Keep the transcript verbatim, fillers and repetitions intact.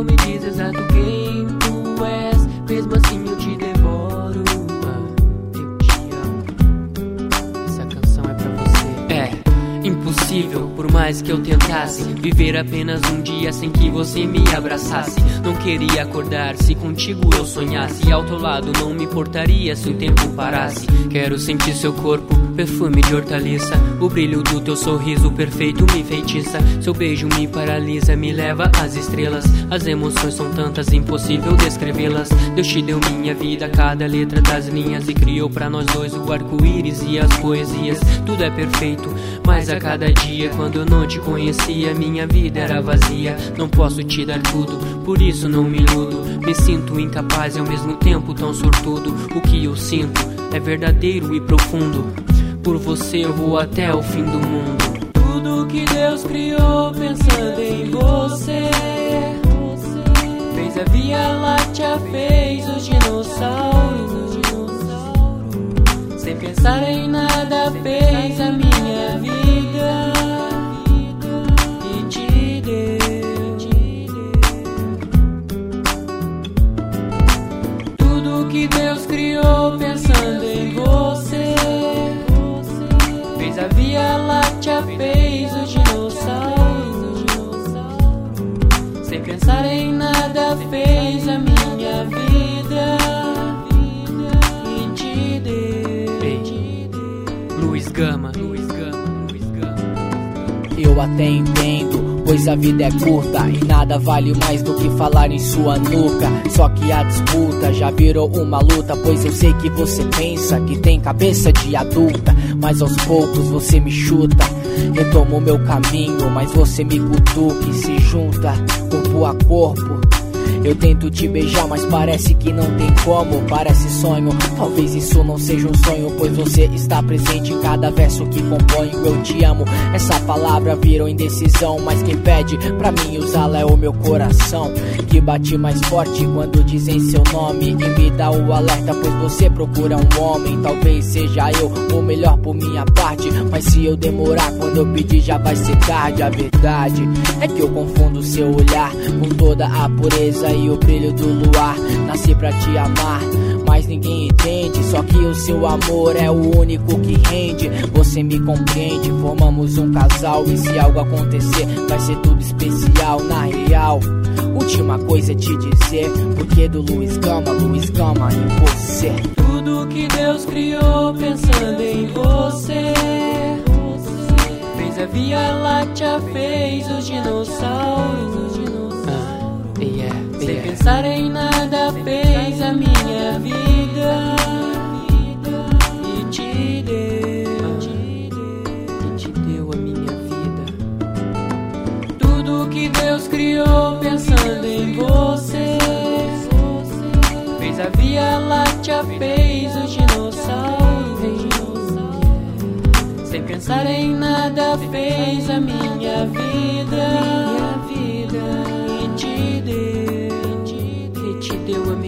não me diz exato quem tu és, mesmo assim eu te devoro. Ah, eu te amo. Essa canção é pra você. É impossível, por mais que eu tentasse, viver apenas um dia sem que você me abraçasse. Não queria acordar se contigo eu sonhasse, e ao teu lado não me importaria se o tempo parasse. Quero sentir seu corpo, perfume de hortaliça, o brilho do teu sorriso perfeito me feitiça. Seu beijo me paralisa, me leva às estrelas. As emoções são tantas, impossível descrevê-las. Deus te deu minha vida, cada letra das linhas, e criou pra nós dois o arco-íris e as poesias. Tudo é perfeito, mas a cada dia, quando eu não te conhecia, minha vida era vazia. Não posso te dar tudo, por isso não me iludo. Me sinto incapaz e ao mesmo tempo tão sortudo. O que eu sinto é verdadeiro e profundo. Por você eu vou até o fim do mundo. Tudo que Deus criou pensando em você, fez a Via Láctea, fez os dinossauros. Sem pensar em nada fez a minha vida e te deu. Tudo que Deus criou pensando em você, fez a Via Láctea, fez os dinossauros. Sem pensar em nada fez a minha vida e te deu. Luiz Gama, Luiz Gama, Luiz Gama. Eu até entendo, pois a vida é curta e nada vale mais do que falar em sua nuca. Só que a disputa já virou uma luta, pois eu sei que você pensa que tem cabeça de adulta, mas aos poucos você me chuta. Retomo meu caminho, mas você me cutuca e se junta corpo a corpo. Eu tento te beijar, mas parece que não tem como. Parece sonho, talvez isso não seja um sonho, pois você está presente em cada verso que componho. Eu te amo, essa palavra virou indecisão, mas quem pede pra mim usá-la é o meu coração, que bate mais forte quando dizem seu nome e me dá o alerta, pois você procura um homem. Talvez seja eu o melhor por minha parte, mas se eu demorar, quando eu pedir já vai ser tarde. A verdade é que eu confundo seu olhar com toda a pureza e o brilho do luar. Nasci pra te amar, mas ninguém entende. Só que o seu amor é o único que rende. Você me compreende, formamos um casal, e se algo acontecer vai ser tudo especial. Na real, última coisa é te dizer, porque do Luiz Gama, Luiz Gama em você. Tudo que Deus criou pensando em você, fez a Via Láctea, fez os dinossauros. Ah, yeah. Sem pensar em nada fez a minha vida e te deu, e te deu a minha vida. Tudo que Deus criou pensando em você, fez a Via Láctea, fez os dinossauros. Sem pensar em nada fez a minha vida e te deu. Te deu a